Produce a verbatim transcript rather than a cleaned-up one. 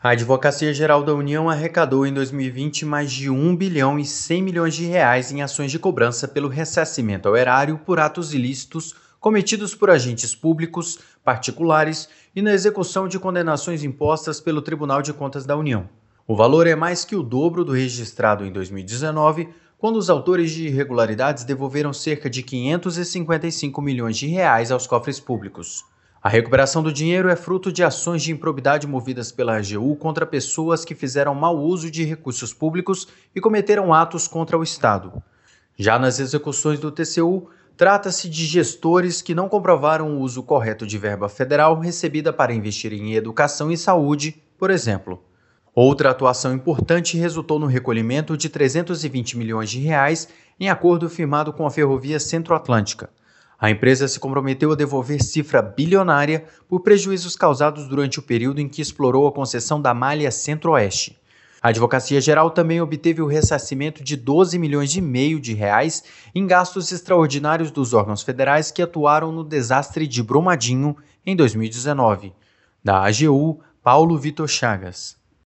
A Advocacia Geral da União arrecadou em dois mil e vinte mais de um bilhão e cem milhões de reais em ações de cobrança pelo ressarcimento ao erário por atos ilícitos cometidos por agentes públicos, particulares e na execução de condenações impostas pelo Tribunal de Contas da União. O valor é mais que o dobro do registrado em dois mil e dezenove, quando os autores de irregularidades devolveram cerca de quinhentos e cinquenta e cinco milhões de reais aos cofres públicos. A recuperação do dinheiro é fruto de ações de improbidade movidas pela A G U contra pessoas que fizeram mau uso de recursos públicos e cometeram atos contra o Estado. Já nas execuções do T C U, trata-se de gestores que não comprovaram o uso correto de verba federal recebida para investir em educação e saúde, por exemplo. Outra atuação importante resultou no recolhimento de trezentos e vinte milhões de reais em acordo firmado com a Ferrovia Centro-Atlântica. A empresa se comprometeu a devolver cifra bilionária por prejuízos causados durante o período em que explorou a concessão da Malha Centro-Oeste. A Advocacia Geral também obteve o ressarcimento de doze milhões e meio de reais em gastos extraordinários dos órgãos federais que atuaram no desastre de Brumadinho em dois mil e dezenove. Da A G U, Paulo Vitor Chagas.